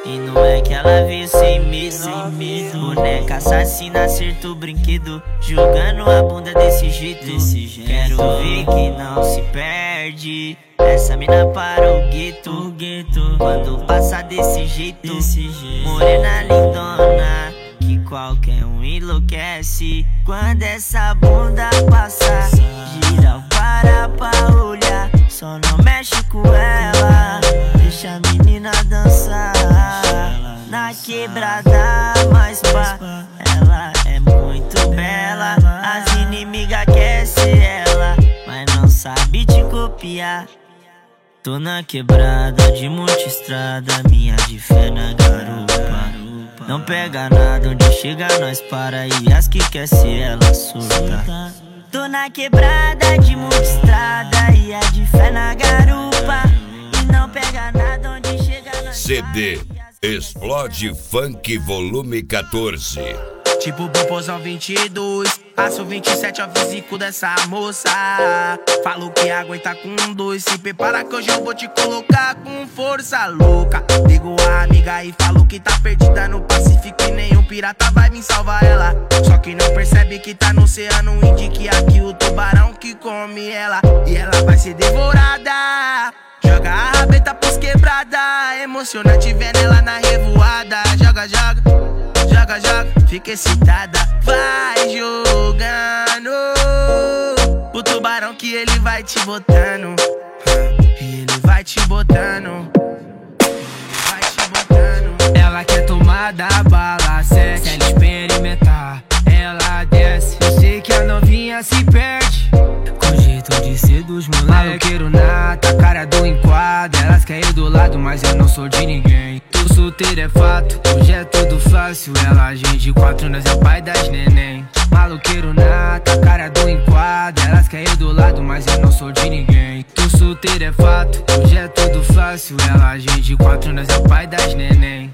E não é que ela veio sem medo. Boneca assassina, acerta o brinquedo, jogando a bunda desse jeito. Quero ver que não se perde. Essa mina para o gueto. Quando passa desse jeito, morena lindona, que qualquer um enlouquece. Quando essa bunda passa, gira pra olhar. Só não mexe com ela, deixa a menina dançar na quebrada, mas pá, ela é muito bela. As inimigas querem ser ela, mas não sabe te copiar. Tô na quebrada de multistrada, minha de fé na garupa. Não pega nada, onde chega nós para, e as que quer ser ela surta. Tô na quebrada de multistrada, e a de fé na garupa. E não pega nada, onde chega nós CD Explode Funk Volume 14. Tipo Popozão 22, passo 27 ao físico dessa moça. Falo que aguenta com dois, se prepara que hoje eu vou te colocar com força louca. Ligo a amiga e falo que tá perdida no Pacífico e nenhum pirata vai vir salvar ela. Só que não percebe que tá no oceano Índico, que aqui o tubarão que come ela. E ela vai ser devorada. Joga a rabeta pros quebrada, emocionante vendo ela na revoada. Joga, fica excitada, vai jogando o tubarão que ele vai te botando. E ele vai te botando. Ela quer tomar da bala 7, se ela experimentar, ela desce. Eu sei que a novinha se perde com jeito de ser dos moleque. Maloqueiro nata, cara do enquadro. Elas querem do lado, mas eu não sou de ninguém. Tô solteiro é fato, hoje é tudo fácil. Ela agende 4, nós é o pai das neném. Maloqueiro nata, cara do enquadro. Elas querem do lado, mas eu não sou de ninguém. Tô solteiro é fato, hoje é tudo fácil. Ela agende 4, nós é o pai das neném.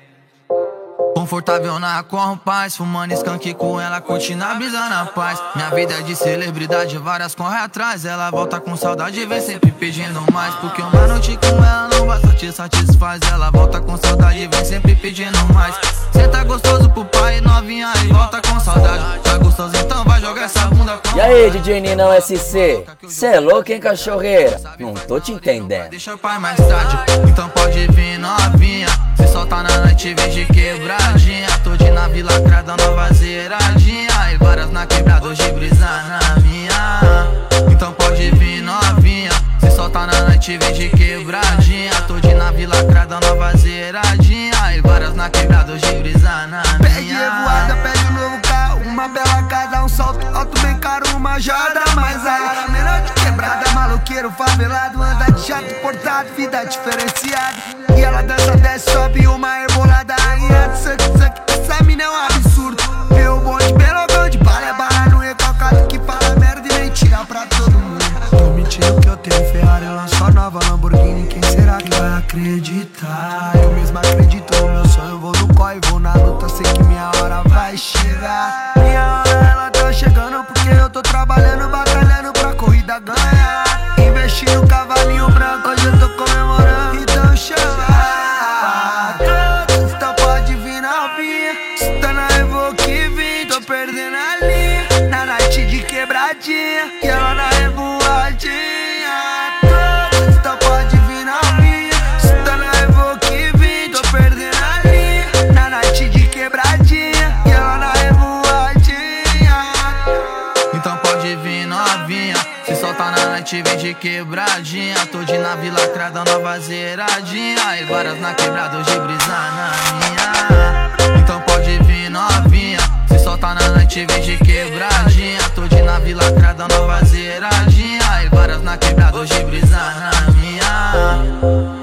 Confortável na paz, fumando skunk com ela, curte na brisa na paz. Minha vida é de celebridade, várias corre atrás. Ela volta com saudade e vem sempre pedindo mais. Porque uma noite com ela não basta te satisfaz. Ela volta com saudade e vem sempre pedindo mais. Cê tá gostoso pro pai, novinha, e volta com saudade. Tá gostoso, então vai jogar essa bunda com. E aí, DJ Ninão SC? Cê é louco, hein, cachorreira? Não tô te entendendo. Deixa o pai mais tarde, então pode vir novinha. Se solta na noite, vem de quebradinha. Tô de nave lacrada, nova zeiradinha. E várias na quebrada, hoje brisa na minha. Então pode vir novinha. Se solta na noite, vem de quebradinha. Tô de nave lacrada, nova zeiradinha. E várias na quebrada, hoje brisa na minha. Pede revoada, pede um novo carro, uma bela casa, um salto alto bem caro, uma joia mais alta. Melhor de quebrada, maloqueiro favelado, anda de jato portado, vida diferenciada. E ela dança, desce, sobe uma rebolada. Essa mina é um absurdo. Meu bonde, pelogão de bala, é bala no recalcado que fala merda e mentira pra todo mundo. Tô mentindo que eu tenho Ferrari, lanço a nova Lamborghini. Quem será que vai acreditar? Eu mesmo acredito no meu sonho, vou no corre, vou na luta. Sei que minha hora vai chegar. Minha hora ela tá chegando porque eu tô trabalhando, batalhando pra corrida ganhar. Investi no cavalinho branco, hoje eu tô comemorando. Então chama. Perdendo a linha, na night de quebradinha, e ela na revoadinha. Então pode vir na minha, se tá na revo que vim. Tô perdendo a linha, na night de quebradinha, e ela na revoadinha. Então pode vir novinha, se solta na noite, vem de quebradinha. Tô de nave lacrada, nova zeiradinha. E várias na quebrada, hoje brisa na minha. Então pode vir novinha, se solta na noite, vem de quebradinha. Tô de nave lacrada, nova zeiradinha. E várias na quebrada, hoje brisa na minha.